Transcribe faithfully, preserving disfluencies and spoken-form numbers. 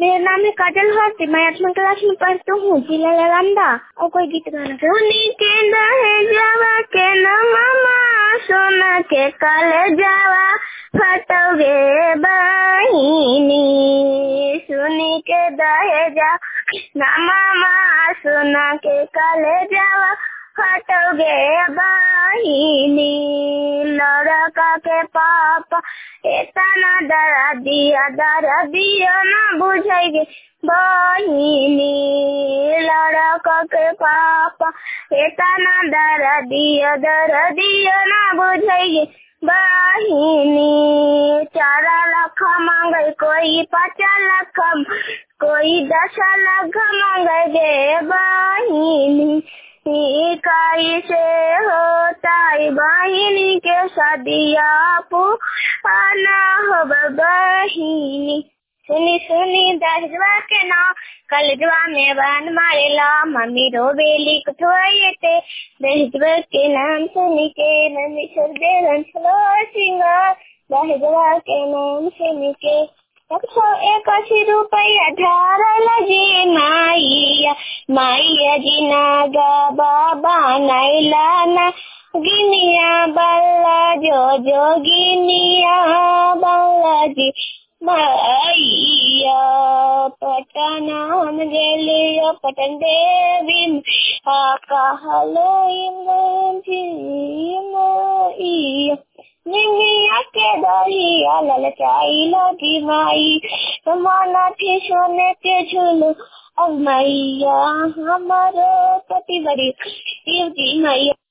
मेरा नाम है काजल भारती, मैं आठवीं क्लास में पढ़ती हूँ, जिला नालंदा। और कोई गीत गाना सुनी के दहेजवा के न मामा, सोना के काले जावा फटोगे बहिनी। सुनी के दहेजा न मामा, सोना के काले जावा फटोगे बहिनी। लड़का के पापा इतना डरा दिया, डरा दिया ना बुझेगी बहिनी। लड़का के पापा इतना डरा दिया, डरा दिया ना बुझेगी बहिनी। चार लाख मांगे कोई, पाँच लाख कोई, दस लाख मांगे गे बहिनी। कैसे होता है बहिनी के शादिया पुराना हो बहिनी। सुनी सुनी दसवा के ना कलजवा में बन मारेला, मम्मी रोबेली कठोए ते दसवा के नाम सुनी के मम्मी सर दे रंसलो सिंगार। दसवा के नाम सुनी के एक सौ इक्यासी रुपया ढारल जी माइया, माइया जी नागा बाबा नैला ना गिनिया बल्ला जो जो गिनिया बल्ला जी माइया। पटन हम गेलिया पटन देवी कहलो मैया। निमिया के दरिया ललचाई लगी माई, माना थी सोने के झूलू अब मैया हमारो पति बड़ी मैया।